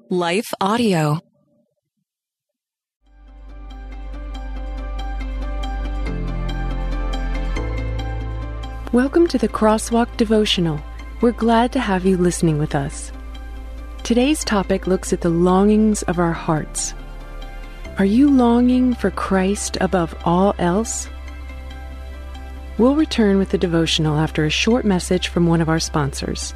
Life Audio. Welcome to the Crosswalk Devotional. We're glad to have you listening with us. Today's topic looks at the longings of our hearts. Are you longing for Christ above all else? We'll return with the devotional after a short message from one of our sponsors.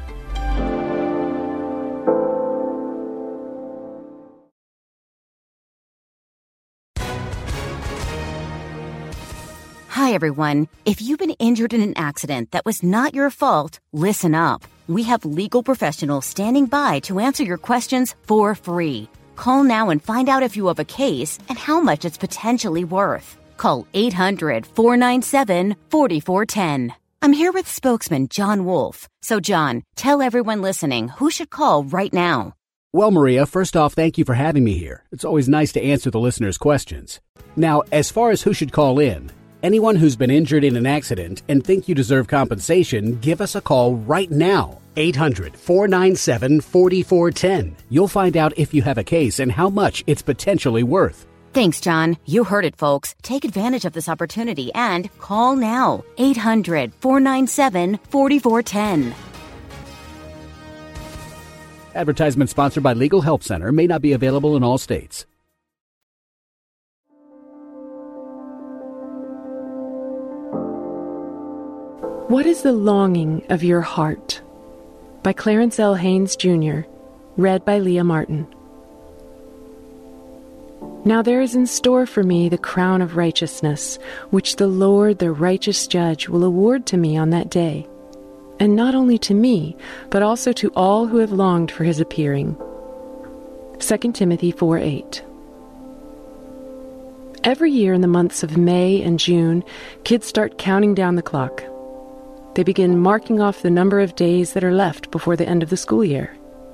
Hi, everyone. If you've been injured in an accident that was not your fault, listen up. We have legal professionals standing by to answer your questions for free. Call now and find out if you have a case and how much it's potentially worth. Call 800-497-4410. I'm here with spokesman John Wolf. So, John, tell everyone listening who should call right now. Well, Maria, first off, thank you for having me here. It's always nice to answer the listeners' questions. Now, as far as who should call in, anyone who's been injured in an accident and think you deserve compensation, give us a call right now. 800-497-4410. You'll find out if you have a case and how much it's potentially worth. Thanks, John. You heard it, folks. Take advantage of this opportunity and call now. 800-497-4410. Advertisement sponsored by Legal Help Center. May not be available in all states. What is the longing of your heart? By Clarence L. Haynes, Jr., read by Leah Martin. Now there is in store for me the crown of righteousness, which the Lord, the righteous judge, will award to me on that day, and not only to me, but also to all who have longed for his appearing. 2 Timothy 4:8. Every year in the months of May and June, kids start counting down the clock. They begin marking off the number of days that are left before the end of the school year.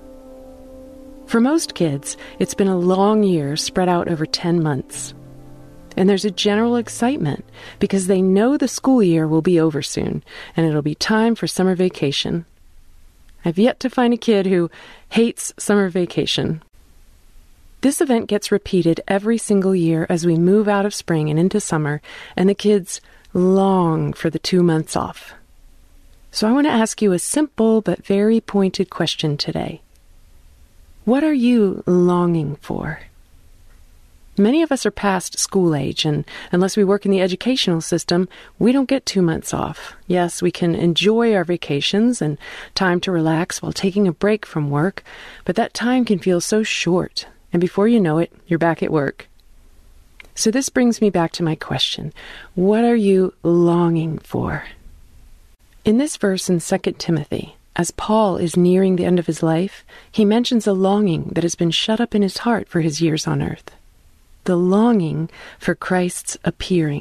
For most kids, it's been a long year spread out over 10 months. And there's a general excitement because they know the school year will be over soon, and it'll be time for summer vacation. I've yet to find a kid who hates summer vacation. This event gets repeated every single year as we move out of spring and into summer, and the kids long for the 2 months off. So I want to ask you a simple but very pointed question today. What are you longing for? Many of us are past school age, and unless we work in the educational system, we don't get 2 months off. Yes, we can enjoy our vacations and time to relax while taking a break from work, but that time can feel so short, and before you know it, you're back at work. So this brings me back to my question. What are you longing for? In this verse in 2 Timothy, as Paul is nearing the end of his life, he mentions a longing that has been shut up in his heart for his years on earth. The longing for Christ's appearing.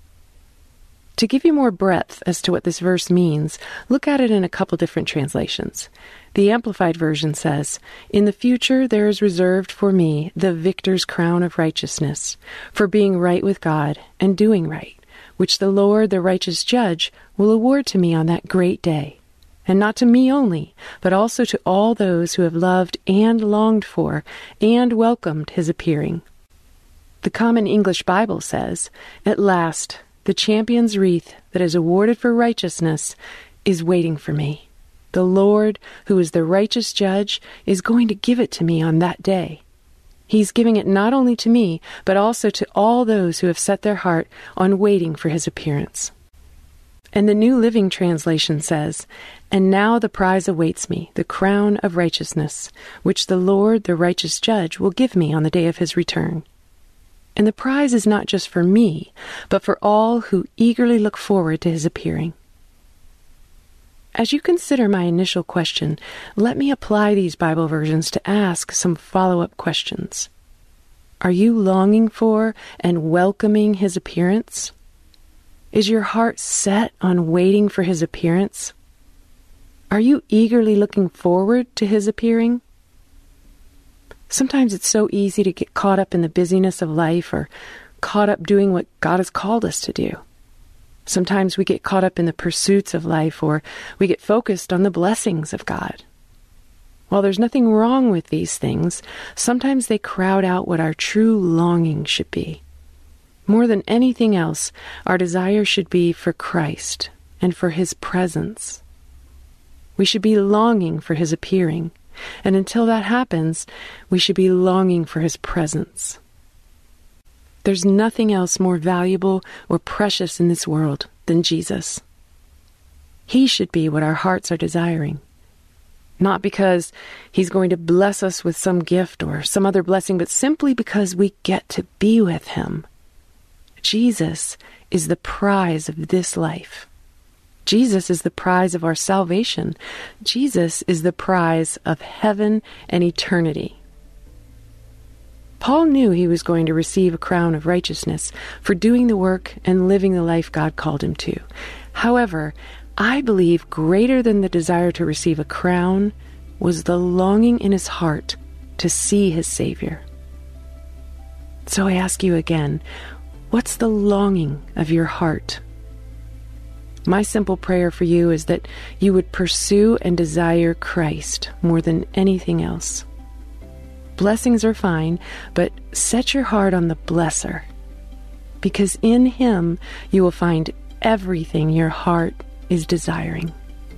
To give you more breadth as to what this verse means, look at it in a couple different translations. The Amplified Version says, "In the future there is reserved for me the victor's crown of righteousness, for being right with God and doing right, which the Lord, the righteous judge, will award to me on that great day. And not to me only, but also to all those who have loved and longed for and welcomed his appearing." The Common English Bible says, "At last, the champion's wreath that is awarded for righteousness is waiting for me. The Lord, who is the righteous judge, is going to give it to me on that day. He's giving it not only to me, but also to all those who have set their heart on waiting for his appearance." And the New Living Translation says, "And now the prize awaits me, the crown of righteousness, which the Lord, the righteous judge, will give me on the day of his return." And the prize is not just for me, but for all who eagerly look forward to his appearing. As you consider my initial question, let me apply these Bible versions to ask some follow-up questions. Are you longing for and welcoming his appearance? Is your heart set on waiting for his appearance? Are you eagerly looking forward to his appearing? Sometimes it's so easy to get caught up in the busyness of life or caught up doing what God has called us to do. Sometimes we get caught up in the pursuits of life, or we get focused on the blessings of God. While there's nothing wrong with these things, sometimes they crowd out what our true longing should be. More than anything else, our desire should be for Christ and for His presence. We should be longing for His appearing, and until that happens, we should be longing for His presence. There's nothing else more valuable or precious in this world than Jesus. He should be what our hearts are desiring. Not because He's going to bless us with some gift or some other blessing, but simply because we get to be with Him. Jesus is the prize of this life. Jesus is the prize of our salvation. Jesus is the prize of heaven and eternity. Paul knew he was going to receive a crown of righteousness for doing the work and living the life God called him to. However, I believe greater than the desire to receive a crown was the longing in his heart to see his Savior. So I ask you again, what's the longing of your heart? My simple prayer for you is that you would pursue and desire Christ more than anything else. Blessings are fine, but set your heart on the blesser, because in Him you will find everything your heart is desiring.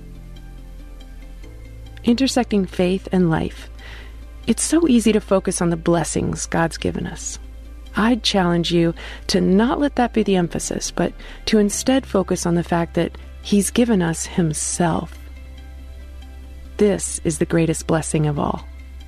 Intersecting faith and life. It's so easy to focus on the blessings God's given us. I'd challenge you to not let that be the emphasis, but to instead focus on the fact that He's given us Himself. This is the greatest blessing of all.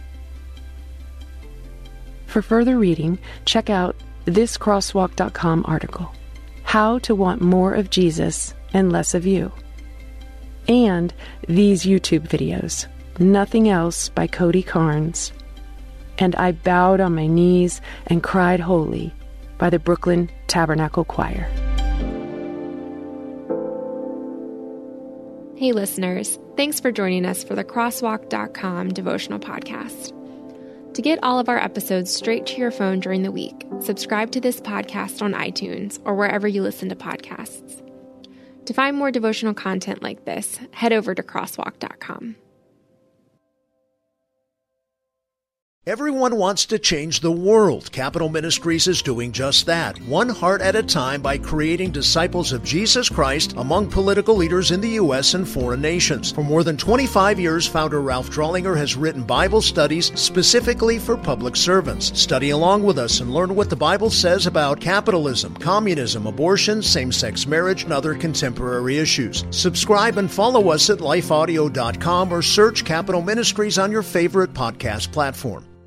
For further reading, check out thiscrosswalk.com article, How to Want More of Jesus and Less of You, and these YouTube videos, Nothing Else by Cody Carnes, and I Bowed on My Knees and Cried Holy by the Brooklyn Tabernacle Choir. Hey listeners, thanks for joining us for the Crosswalk.com devotional podcast. To get all of our episodes straight to your phone during the week, subscribe to this podcast on iTunes or wherever you listen to podcasts. To find more devotional content like this, head over to Crosswalk.com. Everyone wants to change the world. Capital Ministries is doing just that, one heart at a time, by creating disciples of Jesus Christ among political leaders in the U.S. and foreign nations. For more than 25 years, founder Ralph Drollinger has written Bible studies specifically for public servants. Study along with us and learn what the Bible says about capitalism, communism, abortion, same-sex marriage, and other contemporary issues. Subscribe and follow us at lifeaudio.com or search Capital Ministries on your favorite podcast platform.